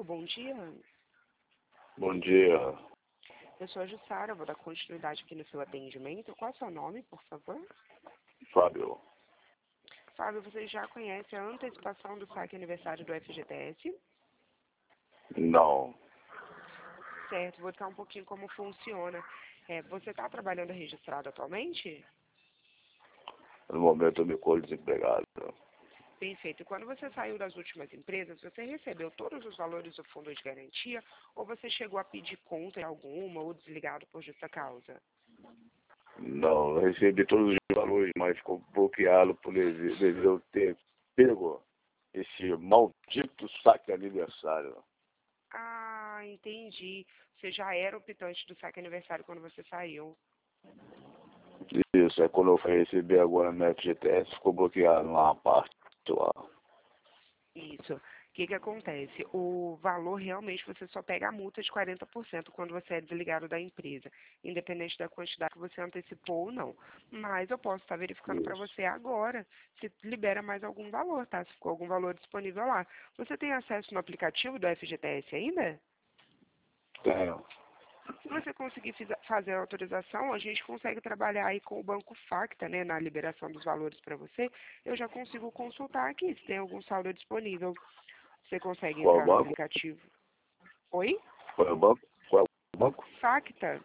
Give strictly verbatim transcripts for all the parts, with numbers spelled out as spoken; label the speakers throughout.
Speaker 1: Fábio, bom dia.
Speaker 2: Bom dia,
Speaker 1: Eu sou a Jussara, vou dar continuidade aqui no seu atendimento. Qual é o seu nome, por favor?
Speaker 2: Fábio.
Speaker 1: Fábio, você já conhece a antecipação do saque aniversário do F G T S?
Speaker 2: Não,
Speaker 1: Certo, vou explicar um pouquinho como funciona. É, você está trabalhando registrado atualmente?
Speaker 2: no momento eu me colho desempregado.
Speaker 1: Perfeito. E quando você saiu das últimas empresas, você recebeu todos os valores do fundo de garantia ou você chegou a pedir conta em alguma ou desligado por justa causa?
Speaker 2: Não, eu recebi todos os valores, mas ficou bloqueado por devido devido eu ter pego esse maldito saque de aniversário.
Speaker 1: Ah, entendi. Você já era optante do saque aniversário quando você saiu.
Speaker 2: Isso, é quando eu fui receber agora no F G T S, ficou bloqueado uma parte lá.
Speaker 1: Isso. O que que acontece? O valor realmente você só pega a multa de quarenta por cento quando você é desligado da empresa, independente da quantidade que você antecipou ou não. Mas eu posso estar verificando para
Speaker 2: Isso.
Speaker 1: você agora se libera mais algum valor, tá? Se ficou algum valor disponível lá. Você tem acesso no aplicativo do F G T S ainda?
Speaker 2: Tenho.
Speaker 1: Se você conseguir fiza- fazer a autorização, a gente consegue trabalhar aí com o Banco Facta, né, na liberação dos valores para você. Eu já consigo consultar aqui se tem algum saldo disponível. Você consegue
Speaker 2: Qual
Speaker 1: entrar no
Speaker 2: banco?
Speaker 1: aplicativo. Oi?
Speaker 2: Qual é o banco? Qual é o banco?
Speaker 1: Facta.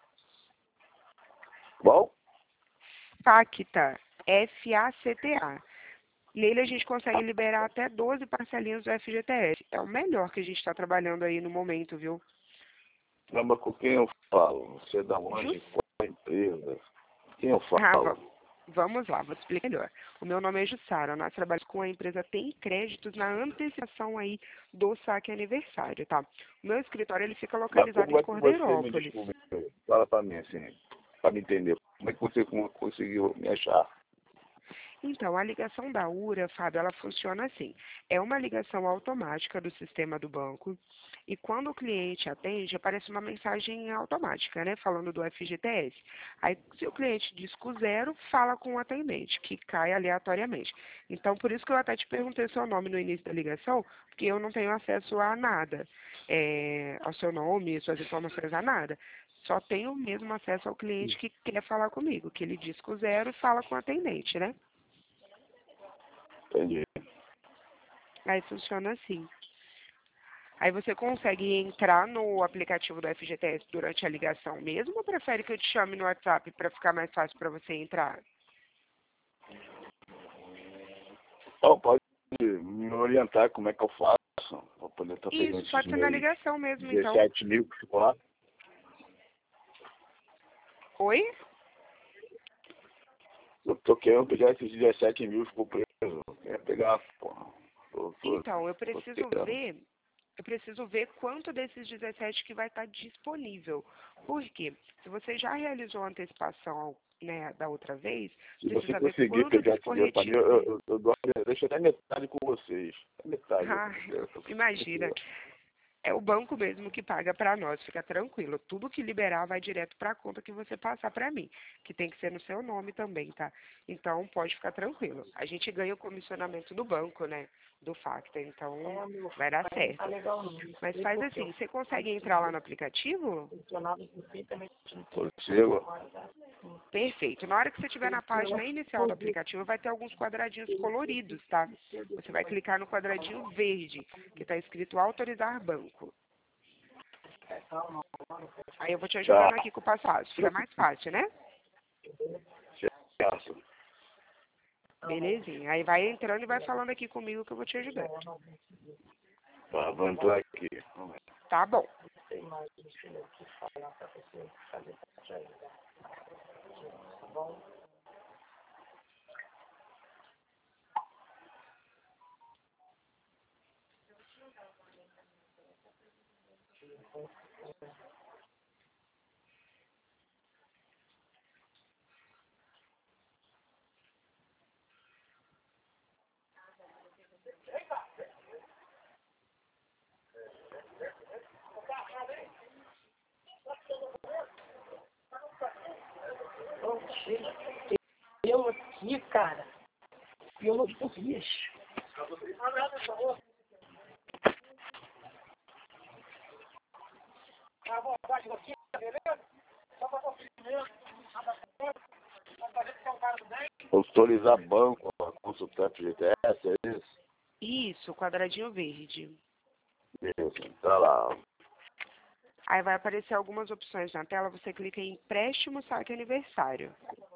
Speaker 2: Qual?
Speaker 1: Facta. F A C T A. Nele a gente consegue liberar até doze parcelinhas do F G T S. É o melhor que a gente está trabalhando aí no momento, viu?
Speaker 2: Não, mas com quem eu falo? Você é da onde?
Speaker 1: Just...
Speaker 2: Qual é a empresa? Quem eu
Speaker 1: Ah, va-
Speaker 2: falo?
Speaker 1: vamos lá, vou te explicar melhor. O meu nome é Jussara, nós trabalhamos com a empresa Tem Créditos na antecipação aí do saque aniversário, tá? O meu escritório ele fica
Speaker 2: Mas
Speaker 1: localizado
Speaker 2: como
Speaker 1: em
Speaker 2: é que você me
Speaker 1: Cordeirópolis.
Speaker 2: descobriu? Fala pra mim, assim, pra me entender. Como é que você con- conseguiu me achar?
Speaker 1: Então, a ligação da URA, Fábio, ela funciona assim. É uma ligação automática do sistema do banco e quando o cliente atende, aparece uma mensagem automática, né, falando do F G T S. Aí, se o cliente disca o zero, fala com o atendente, que cai aleatoriamente. Então, por isso que eu até te perguntei seu nome no início da ligação, porque eu não tenho acesso a nada, é, ao seu nome, suas informações, a nada. Só tenho mesmo acesso ao cliente que quer falar comigo, que ele disca o zero e fala com o atendente, né?
Speaker 2: Entendi.
Speaker 1: Aí funciona assim. Aí você consegue entrar no aplicativo do F G T S durante a ligação mesmo ou prefere que eu te chame no WhatsApp para ficar mais fácil para você entrar?
Speaker 2: Então, pode me orientar como é que eu faço para poder estar pegando
Speaker 1: Isso,
Speaker 2: esses
Speaker 1: pode ser na
Speaker 2: meus
Speaker 1: ligação mesmo, então.
Speaker 2: dezessete mil que ficou lá?
Speaker 1: Oi?
Speaker 2: Eu tô querendo pegar esses dezessete mil que ficou preso. Eu quero pegar, porra. Tô, tô,
Speaker 1: Então, eu
Speaker 2: tô
Speaker 1: preciso
Speaker 2: querendo.
Speaker 1: ver, eu preciso ver quanto desses dezessete que vai estar disponível. Por quê? Se você já realizou a antecipação, né, da outra vez,
Speaker 2: Se você
Speaker 1: precisa ver
Speaker 2: conseguir
Speaker 1: quanto
Speaker 2: pegar
Speaker 1: que
Speaker 2: esse
Speaker 1: for
Speaker 2: dinheiro pra mim,
Speaker 1: retido.
Speaker 2: eu, eu, eu dou, deixo até metade com vocês. Metade.
Speaker 1: Ah,
Speaker 2: Eu, eu,
Speaker 1: imagina. É o banco mesmo que paga para nós, fica tranquilo. Tudo que liberar vai direto para a conta que você passar para mim, que tem que ser no seu nome também, tá? Então pode ficar tranquilo. A gente ganha o comissionamento do banco, né? Do Facta, então vai dar certo. Mas faz assim, você consegue entrar lá no aplicativo?
Speaker 2: Consigo.
Speaker 1: Perfeito. Na hora que você estiver na página inicial do aplicativo, vai ter alguns quadradinhos coloridos, tá? Você vai clicar no quadradinho verde, que está escrito autorizar banco. Aí eu vou te
Speaker 2: Tá.
Speaker 1: ajudando aqui com o passo a passo. Fica mais fácil, né?
Speaker 2: Certo.
Speaker 1: Belezinha. Aí vai entrando e vai falando aqui comigo que eu vou te ajudando.
Speaker 2: Tá, vou entrar aqui.
Speaker 1: Tá bom.
Speaker 3: Eu aqui, cara, pelo português.
Speaker 2: Autorizar banco a consultar F G T S, é isso?
Speaker 1: Isso, quadradinho verde.
Speaker 2: Isso, tá lá.
Speaker 1: Aí vai aparecer algumas opções na tela, você clica em empréstimo saque aniversário.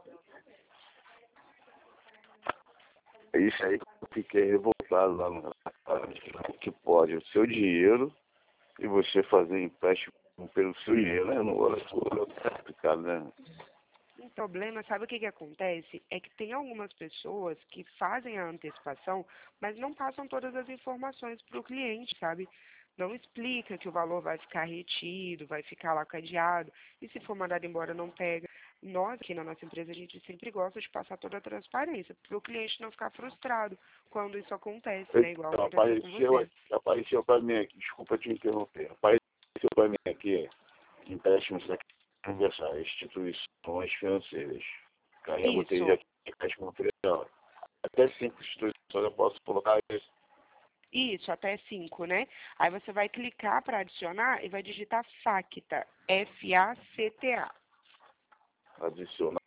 Speaker 2: É isso aí que eu fiquei revoltado lá no que pode o seu dinheiro e você fazer empréstimo pelo seu dinheiro, né? Não vou explicar, né?
Speaker 1: O problema, sabe o que que acontece? É que tem algumas pessoas que fazem a antecipação, mas não passam todas as informações para o cliente, sabe? Não explica que o valor vai ficar retido, vai ficar lá cadeado, e se for mandado embora não pega. Nós, aqui na nossa empresa, a gente sempre gosta de passar toda a transparência, para o cliente não ficar frustrado quando isso acontece, né? Igual
Speaker 2: Então,
Speaker 1: aconteceu com
Speaker 2: apareceu,
Speaker 1: você.
Speaker 2: apareceu para mim aqui, desculpa te interromper, apareceu para mim aqui empréstimos aniversário, instituições financeiras. Aí eu botei
Speaker 1: Isso,
Speaker 2: aqui empréstimo material. Até cinco instituições eu posso colocar isso.
Speaker 1: isso, até cinco, né? Aí você vai clicar para adicionar e vai digitar FACTA, F A C T A.
Speaker 2: Adicionar.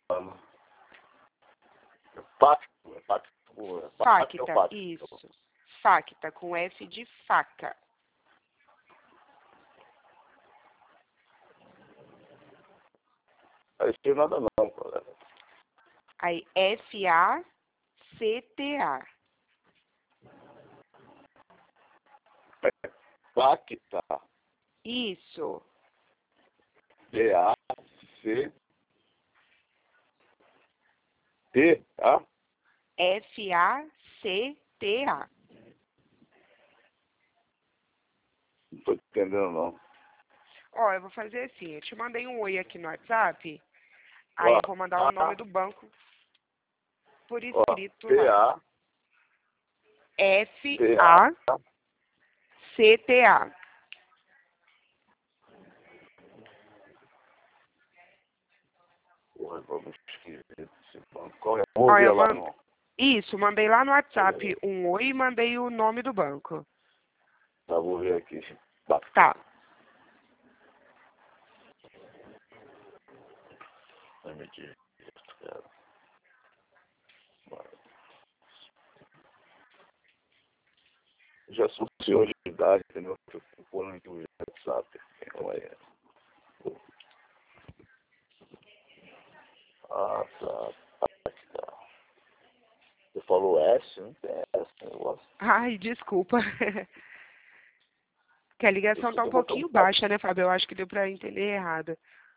Speaker 2: Pacto, é pacto, é pacto, é o
Speaker 1: FACTA,
Speaker 2: pacto.
Speaker 1: isso. FACTA, com F de faca.
Speaker 2: Apareceu nada não, colega.
Speaker 1: Aí, F A C T A.
Speaker 2: Pacta,
Speaker 1: Isso.
Speaker 2: P A C T A.
Speaker 1: F A C T A.
Speaker 2: Não tô entendendo não.
Speaker 1: Ó, eu vou fazer assim, eu te mandei um oi aqui no WhatsApp, aí eu vou mandar o nome do banco por
Speaker 2: Ó,
Speaker 1: escrito
Speaker 2: P
Speaker 1: lá.
Speaker 2: A
Speaker 1: F
Speaker 2: T
Speaker 1: A
Speaker 2: A.
Speaker 1: C T A.
Speaker 2: Porra, vamos escrever esse banco. Qual é? Vou
Speaker 1: Ó,
Speaker 2: ver
Speaker 1: eu
Speaker 2: lá
Speaker 1: man...
Speaker 2: não.
Speaker 1: Isso, mandei lá no WhatsApp um oi e mandei o nome do banco.
Speaker 2: Tá, vou ver aqui. Pacta.
Speaker 1: Tá.
Speaker 2: Ai, meu Deus, cara. Já sou senhor de idade, entendeu? Eu fico pondo aqui o WhatsApp. Então é. Ah, tá. Pacta. Você falou S? Não tem S negócio.
Speaker 1: Ai, desculpa. Que a ligação
Speaker 2: Isso
Speaker 1: tá
Speaker 2: aqui
Speaker 1: um
Speaker 2: eu botar um
Speaker 1: pouquinho
Speaker 2: pacto.
Speaker 1: baixa, né, Fábio? Eu acho que deu pra entender errado.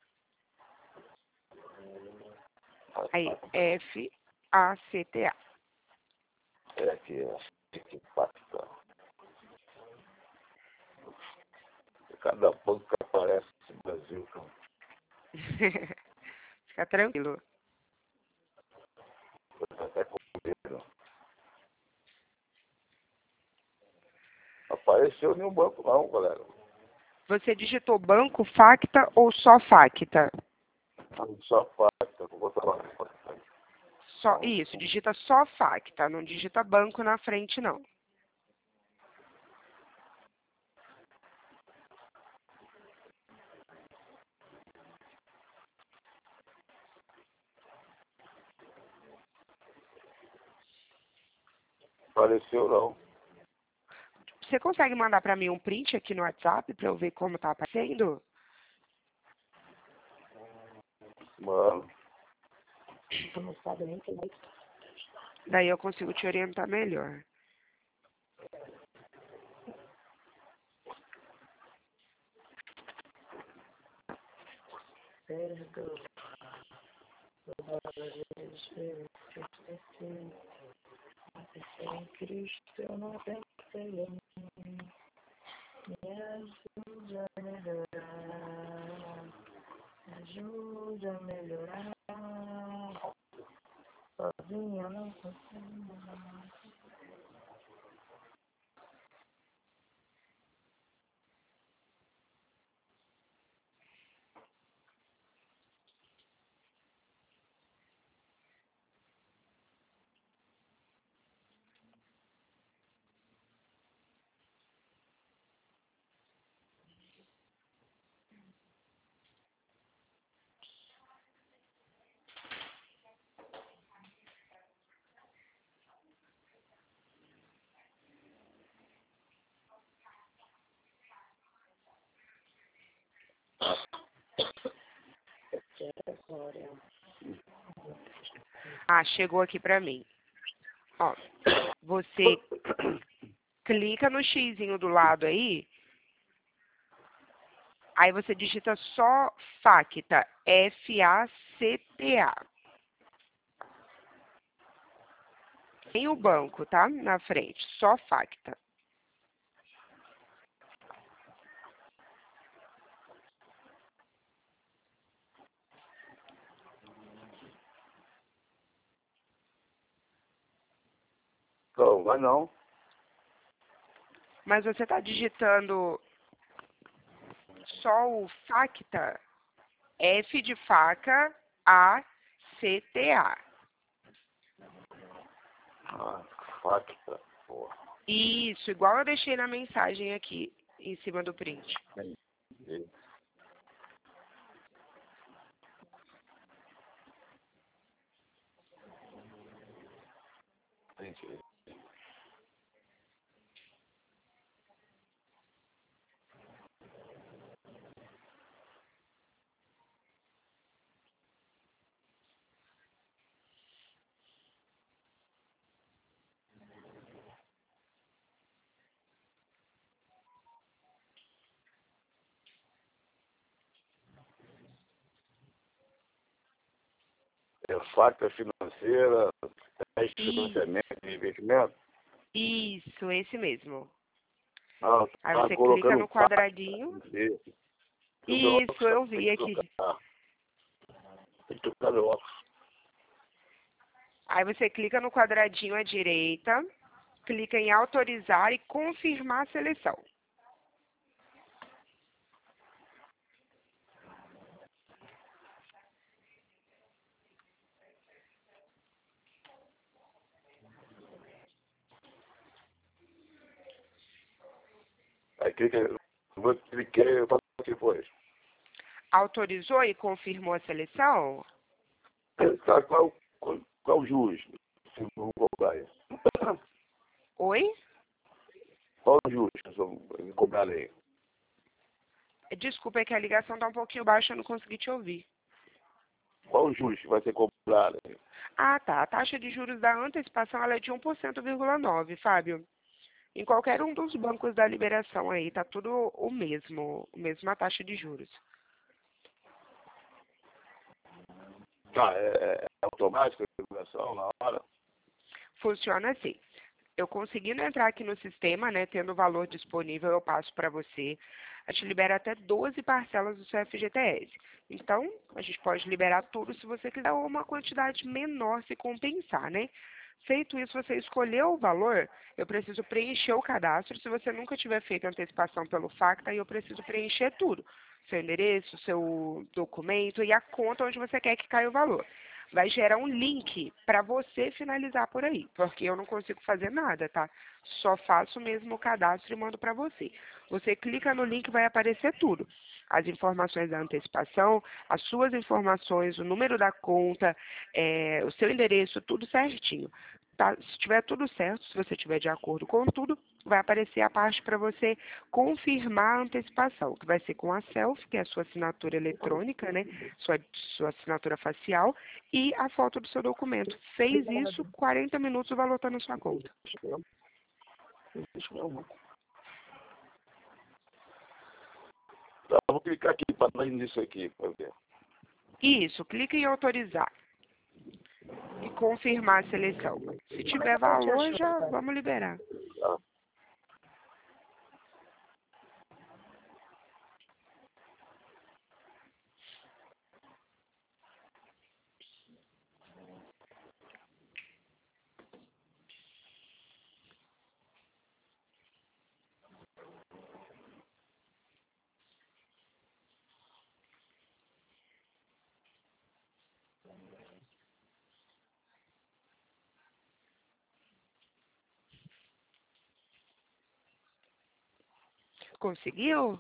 Speaker 1: Aí, F A C T A.
Speaker 2: É aqui, é aqui, pacta. Cada banco que aparece no Brasil, cara.
Speaker 1: Fica tranquilo.
Speaker 2: Eu tô até com medo. Apareceu nenhum banco não, galera.
Speaker 1: Você digitou banco, Facta ou só Facta?
Speaker 2: Só pacta. Vou botar lá.
Speaker 1: Só, isso, digita só Facta, não digita banco na frente, não.
Speaker 2: Apareceu não.
Speaker 1: Você consegue mandar pra mim um print aqui no WhatsApp pra eu ver como tá aparecendo?
Speaker 2: Mano.
Speaker 3: Tu não sabe nem quem é.
Speaker 1: Daí eu consigo te orientar melhor.
Speaker 3: Perdoa. Sem Cristo eu não pensei em mim. Me ajude a melhorar. Me ajude a melhorar. Sozinha eu não consigo.
Speaker 1: Ah, chegou aqui pra mim. Ó, você clica no xizinho do lado aí, aí você digita só FACTA, F A C T A. Tem o banco, tá? Na frente, só FACTA.
Speaker 2: Não, vai não.
Speaker 1: Mas você está digitando só o FACTA, F de faca, A, C, T, A.
Speaker 2: Ah, facta, porra.
Speaker 1: Isso, igual eu deixei na mensagem aqui, em cima do print.
Speaker 2: Entendi. Entendi. É facta financeira, teste de
Speaker 1: Isso,
Speaker 2: financiamento e investimento.
Speaker 1: isso, esse mesmo.
Speaker 2: Ah,
Speaker 1: Aí
Speaker 2: tá
Speaker 1: você clica
Speaker 2: colocando
Speaker 1: no quadradinho. Isso, eu vi aqui.
Speaker 2: Tem que trocar meu óculos.
Speaker 1: Aí você clica no quadradinho à direita, clica em autorizar e confirmar a seleção.
Speaker 2: Aí clica, eu vou clicar e eu faço depois.
Speaker 1: Autorizou e confirmou a seleção?
Speaker 2: Tá, qual, qual, qual o juros? Se eu vou cobrar isso.
Speaker 1: Oi?
Speaker 2: Qual o juros que eu vou cobrar aí?
Speaker 1: Desculpa, é que a ligação está um pouquinho baixa, eu não consegui te ouvir.
Speaker 2: Qual o juros que vai ser cobrado aí?
Speaker 1: Ah, tá. A taxa de juros da antecipação ela é de um por cento vírgula nove, Fábio. Em qualquer um dos bancos da liberação aí, tá tudo o mesmo, a mesma taxa de juros.
Speaker 2: Tá, é, é é automático a divulgação na hora?
Speaker 1: Funciona assim. Eu conseguindo entrar aqui no sistema, né, tendo o valor disponível, eu passo para você. A gente libera até doze parcelas do seu F G T S. Então, a gente pode liberar tudo se você quiser, ou uma quantidade menor se compensar, né? Feito isso, você escolheu o valor, eu preciso preencher o cadastro. Se você nunca tiver feito antecipação pelo FACTA, aí eu preciso preencher tudo. Seu endereço, seu documento e a conta onde você quer que caia o valor. Vai gerar um link para você finalizar por aí, porque eu não consigo fazer nada, tá? Só faço mesmo o cadastro e mando para você. Você clica no link, vai aparecer tudo. As informações da antecipação, as suas informações, o número da conta, é, o seu endereço, tudo certinho. Tá? Se tiver tudo certo, se você estiver de acordo com tudo, vai aparecer a parte para você confirmar a antecipação, que vai ser com a selfie, que é a sua assinatura eletrônica, né? Sua, sua assinatura facial e a foto do seu documento. Fez isso, quarenta minutos o valor está na sua conta.
Speaker 2: Isso mesmo. Tá, vou clicar aqui para dar início aqui, para ver.
Speaker 1: Isso, clica em autorizar e confirmar a seleção. Se tiver valor, já vamos liberar.
Speaker 2: Tá.
Speaker 1: Conseguiu?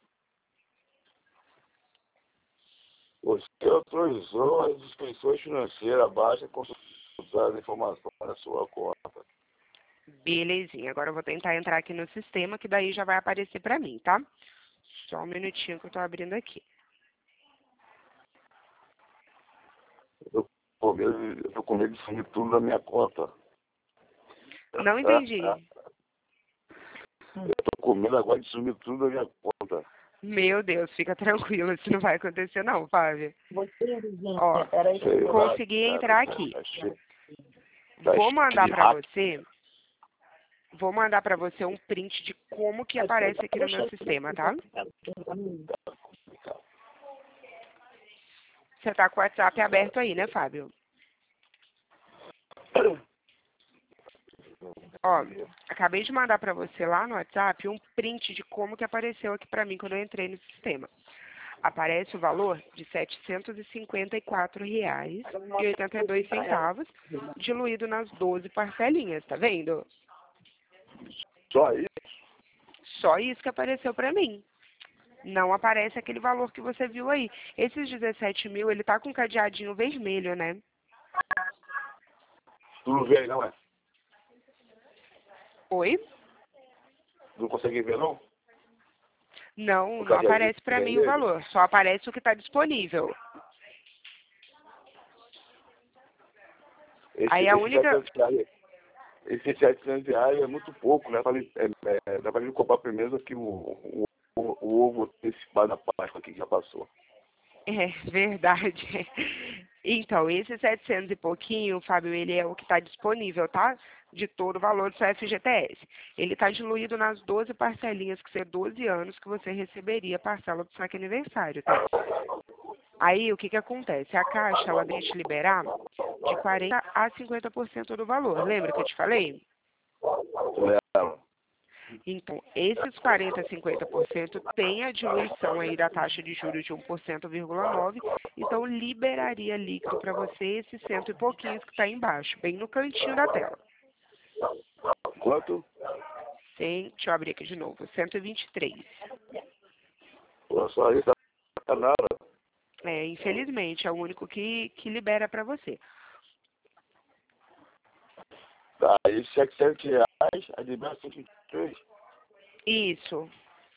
Speaker 2: Você autorizou as inscrições financeiras abaixo e consultar as informações da sua conta.
Speaker 1: Belezinha. Agora eu vou tentar entrar aqui no sistema, que daí já vai aparecer para mim, tá? Só um minutinho que eu tô abrindo aqui.
Speaker 2: Eu Pô, eu, eu tô com medo de sumir tudo da minha conta.
Speaker 1: Não entendi.
Speaker 2: Eu tô com medo agora de sumir tudo da minha conta.
Speaker 1: Meu Deus, fica tranquilo, isso não vai acontecer não, Fábio.
Speaker 3: Você, vizinha,
Speaker 1: Ó,
Speaker 3: peraí.
Speaker 2: Sei lá,
Speaker 1: consegui
Speaker 2: cara,
Speaker 1: entrar
Speaker 2: tá-
Speaker 1: aqui.
Speaker 2: tá cheio- tá
Speaker 1: Vou
Speaker 2: cheio
Speaker 1: mandar
Speaker 2: de
Speaker 1: pra
Speaker 2: hack.
Speaker 1: você, vou mandar pra você um print de como que aparece aqui no meu sistema, tá? Você tá com o WhatsApp aberto aí, né, Fábio? Ó, acabei de mandar pra você lá no WhatsApp um print de como que apareceu aqui pra mim quando eu entrei no sistema. Aparece o valor de setecentos e cinquenta e quatro reais e oitenta e dois centavos, diluído nas doze parcelinhas, tá vendo?
Speaker 2: Só isso?
Speaker 1: Só isso que apareceu pra mim. Não aparece aquele valor que você viu aí. Esses dezessete mil, ele tá com cadeadinho vermelho, né?
Speaker 2: Tu não vê aí, não é?
Speaker 1: Oi?
Speaker 2: Não consegue ver, não?
Speaker 1: Não,
Speaker 2: O
Speaker 1: não aparece
Speaker 2: cadeadinho
Speaker 1: pra mim o
Speaker 2: vermelho?
Speaker 1: valor. Só aparece o que tá disponível.
Speaker 2: Esse,
Speaker 1: Aí a
Speaker 2: esse
Speaker 1: única...
Speaker 2: setecentos reais, esse setecentos reais é muito pouco, né? Pra ele- É, é, dá pra ele comprar primeiro que o, o, o, o ovo desse bar da Páscoa aqui que já passou.
Speaker 1: É verdade. Então, esse setecentos e pouquinho, Fábio, ele é o que está disponível, tá? De todo o valor do seu F G T S. Ele está diluído nas doze parcelinhas, que são doze anos que você receberia a parcela do saque aniversário, tá? Aí, o que que acontece? A Caixa, ela deixa te liberar de quarenta por cento a cinquenta por cento do valor. Lembra que eu te falei?
Speaker 2: Lembra?
Speaker 1: Então, esses quarenta a cinquenta por cento tem a diluição aí da taxa de juros de um por cento, vírgula nove, então liberaria líquido para você esses cento e pouquinhos que está embaixo, bem no cantinho da tela.
Speaker 2: Quanto?
Speaker 1: Tem, deixa eu abrir aqui de novo, cento e vinte e três.
Speaker 2: Pô, só isso não é nada.
Speaker 1: É, infelizmente, é o único que, que libera para você.
Speaker 2: Tá, e setecentos reais, a de cento e vinte e três.
Speaker 1: Isso.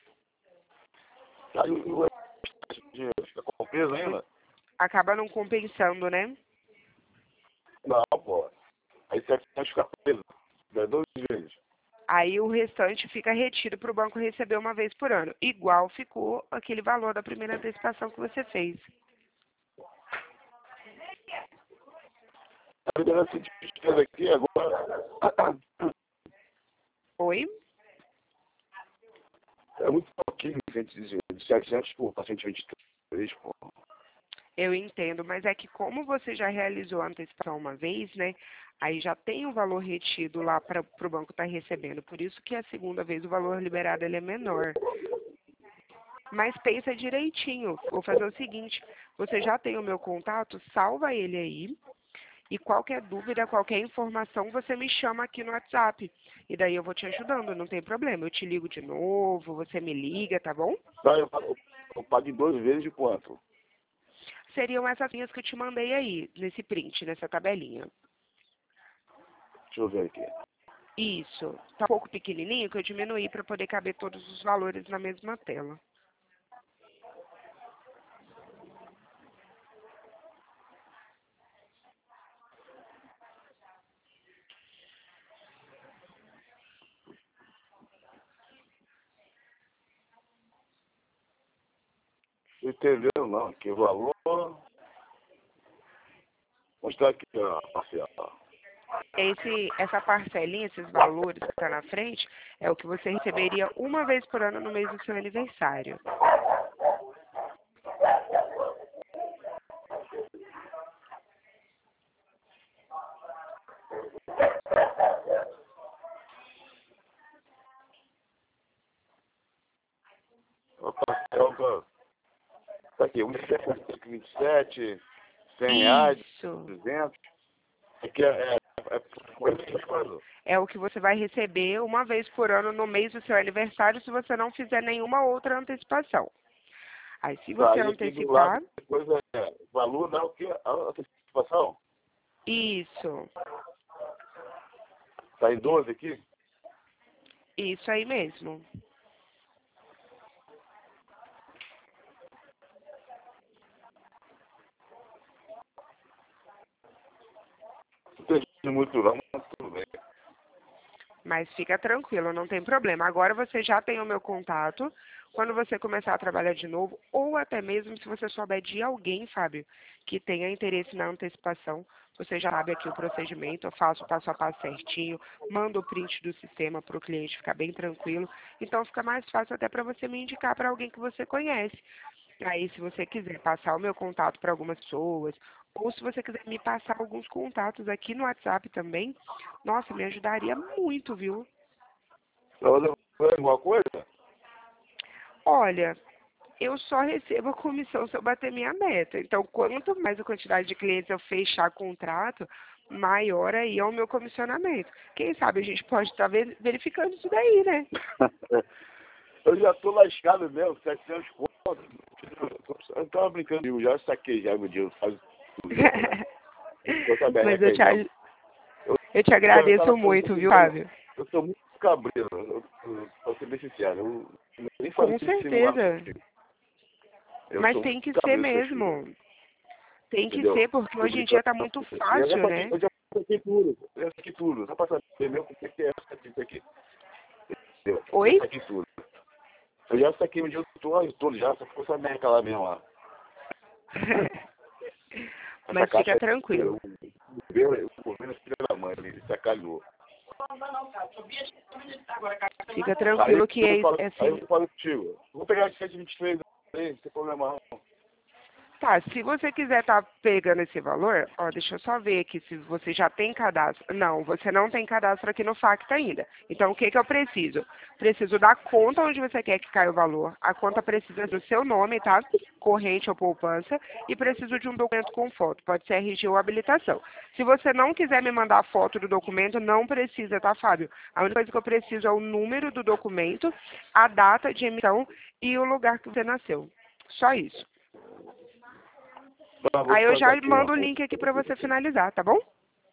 Speaker 2: Aí o o dinheiro fica com peso ainda?
Speaker 1: Acaba não compensando, né?
Speaker 2: Não, pô. Aí setecentos fica preso. Dá doze vezes.
Speaker 1: Aí o restante fica retido para o banco receber uma vez por ano. Igual ficou aquele valor da primeira antecipação que você fez.
Speaker 2: Tá liberando cento e vinte e três aqui agora.
Speaker 1: Oi?
Speaker 2: É muito pouquinho, gente, de setecentos por para cento e vinte e três, pô.
Speaker 1: Eu entendo, mas é que como você já realizou a antecipação uma vez, né? Aí já tem o valor retido lá para o banco estar recebendo. Por isso que a segunda vez o valor liberado ele é menor. Mas pensa direitinho. Vou fazer o seguinte, você já tem o meu contato, salva ele aí. E qualquer dúvida, qualquer informação, você me chama aqui no WhatsApp. E daí eu vou te ajudando, não tem problema. Eu te ligo de novo, você me liga, tá bom?
Speaker 2: Tá, eu, pago- eu pago em doze vezes de quanto?
Speaker 1: Seriam essas linhas que eu te mandei aí, nesse print, nessa tabelinha.
Speaker 2: Deixa eu ver aqui.
Speaker 1: Isso. Tá um pouco pequenininho que eu diminuí para poder caber todos os valores na mesma tela.
Speaker 2: Entendeu? Não, que valor. Onde está aqui a parcela?
Speaker 1: Esse, essa parcelinha, esses valores que está na frente, é o que você receberia uma vez por ano no mês do seu aniversário.
Speaker 2: A parcela tá aqui, um de vinte e sete, cem reais,
Speaker 1: Isso.
Speaker 2: duzentos. Aqui é, é, é coisa.
Speaker 1: É o que você vai receber uma vez por ano no mês do seu aniversário se você não fizer nenhuma outra antecipação. Aí se
Speaker 2: Tá,
Speaker 1: você
Speaker 2: e aqui do lado,
Speaker 1: antecipar,
Speaker 2: coisa é, valor dá o quê? A antecipação?
Speaker 1: isso,
Speaker 2: Tá em doze aqui?
Speaker 1: isso aí mesmo.
Speaker 2: muito não, mas tudo bem.
Speaker 1: Mas fica tranquilo, não tem problema. Agora você já tem o meu contato. Quando você começar a trabalhar de novo, ou até mesmo se você souber de alguém, Fábio, que tenha interesse na antecipação, você já sabe aqui o procedimento, eu faço o passo a passo certinho, mando o print do sistema para o cliente ficar bem tranquilo. Então fica mais fácil até para você me indicar para alguém que você conhece. Aí, se você quiser passar o meu contato para algumas pessoas, ou se você quiser me passar alguns contatos aqui no WhatsApp também, nossa, me ajudaria muito, viu?
Speaker 2: Pra fazer alguma coisa?
Speaker 1: Olha, eu só recebo a comissão se eu bater minha meta. Então, quanto mais a quantidade de clientes eu fechar contrato, maior aí é o meu comissionamento. Quem sabe a gente pode estar verificando isso daí, né?
Speaker 2: Eu já tô lascado mesmo, setecentos contos. Eu tava brincando comigo, já saquei já meu dinheiro, faz tudo.
Speaker 1: Mas eu te, aj- eu te agradeço muito, viu, Fábio?
Speaker 2: Eu sou muito cabreiro, eu, eu, pra ser bem sincero. Eu, eu nem
Speaker 1: Com
Speaker 2: falei
Speaker 1: certeza.
Speaker 2: Eu
Speaker 1: Mas
Speaker 2: sou
Speaker 1: tem que
Speaker 2: muito
Speaker 1: ser
Speaker 2: cabreiro,
Speaker 1: mesmo. Tem que
Speaker 2: entendeu?
Speaker 1: ser, porque hoje em dia tá muito
Speaker 2: Eu já
Speaker 1: fácil,
Speaker 2: saquei,
Speaker 1: né?
Speaker 2: eu já saquei tudo, eu já saquei tudo. Só pra saber mesmo o que que é isso aqui. Entendeu? Eu
Speaker 1: Oi?
Speaker 2: já saquei tudo. Eu já saquei o dinheiro todo, todo já, só ficou essa merda lá mesmo lá.
Speaker 1: Mas fica tranquilo.
Speaker 2: O governo, o governo filho da mãe, ele sacaneou.
Speaker 1: Fica tranquilo que é,
Speaker 2: eu falo,
Speaker 1: é
Speaker 2: aí
Speaker 1: assim.
Speaker 2: eu falo contigo. Vou pegar de sete e vinte e três aí, não tem problema não.
Speaker 1: Tá, se você quiser estar pegando esse valor, ó, deixa eu só ver aqui se você já tem cadastro. Não, você não tem cadastro aqui no Facta ainda. Então, o que que eu preciso? Preciso da conta onde você quer que caia o valor. A conta precisa do seu nome, tá? Corrente ou poupança. E preciso de um documento com foto. Pode ser R G ou habilitação. Se você não quiser me mandar a foto do documento, não precisa, tá, Fábio? A única coisa que eu preciso é o número do documento, a data de emissão e o lugar que você nasceu. Só isso.
Speaker 2: Não, vou
Speaker 1: Aí
Speaker 2: te
Speaker 1: eu
Speaker 2: passar
Speaker 1: já
Speaker 2: aqui, ó.
Speaker 1: mando o link aqui para você finalizar, tá bom?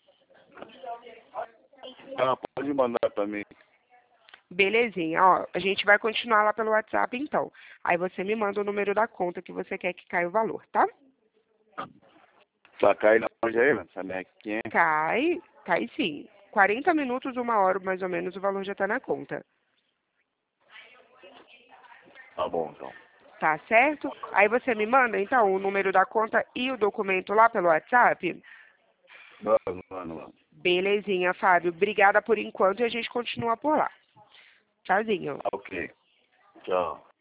Speaker 2: Ah, pode mandar também.
Speaker 1: Belezinha, ó, a gente vai continuar lá pelo WhatsApp então. Aí você me manda o número da conta que você quer que caia o valor, tá?
Speaker 2: Tá caindo onde aí, mano? Essa merda aqui, hein?
Speaker 1: Cai, cai sim. quarenta minutos, uma hora mais ou menos, o valor já tá na conta.
Speaker 2: Tá bom, então.
Speaker 1: Tá certo? Aí você me manda então o número da conta e o documento lá pelo WhatsApp?
Speaker 2: Mano, mano, mano.
Speaker 1: Belezinha, Fábio. Obrigada por enquanto e a gente continua por lá. Tchauzinho.
Speaker 2: Ok. Tchau.